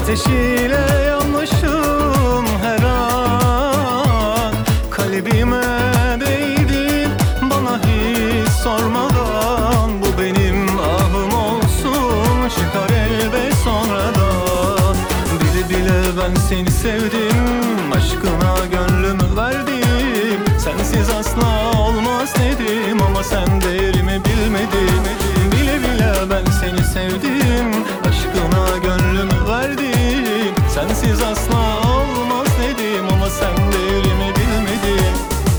Ateşiyle yanmışım her an. Kalbime değdin bana hiç sormadan. Bu benim ahım olsun, çıkar elbet sonradan. Bile bile ben seni sevdim, aşkına gönlümü verdim. Sensiz asla olmaz dedim ama sen değerimi bilmedin. Bile bile ben seni sevdim, aşkına gönlümü verdim. Sensiz asla olmaz dedim ama sen değerimi bilmedin.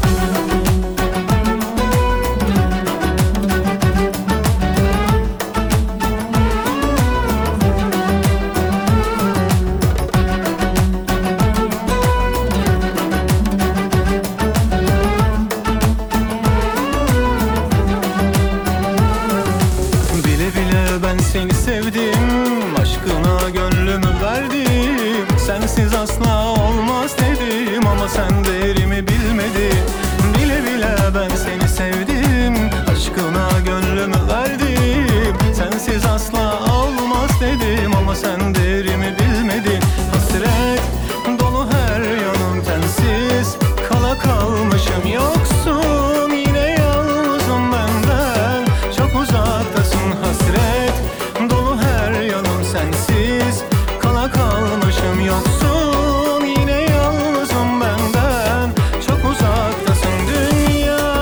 Ben seni sevdim, aşkına gönlümü verdim. Sensiz asla olmaz dedim ama sen değerimi bilmedin. Bile bile ben seni sevdim, aşkına gönlümü verdim. Sensiz asla olmaz dedim ama sen değerimi bilmedin. Hasret dolu her yanım tensiz, kala kalmışım yoksun. Yine yalnızım benden, çok uzaktasın hasret. Dolu her yanım sensiz, kala kalmışım yoksun. Yine yalnızım benden, çok uzaktasın. Dünya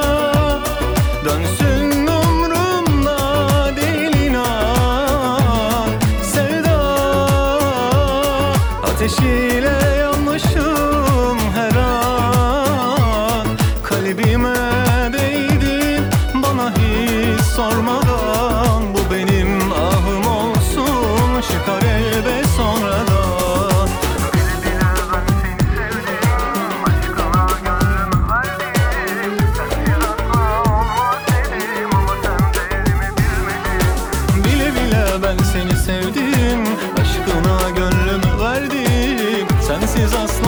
dönsün umrumda değil inan. Sevda ateşiyle yanmışım her an. Kalbime değdin bana hiç sormadan. Bu benim ahım olsun, çıkar elbet sonradan. Bile bile ben seni sevdim, aşkına gönlümü verdim. Sensiz asla olmaz dedim ama sen değerimi bilmedin. Bile bile ben seni sevdim, aşkına gönlümü verdim. Sensiz asla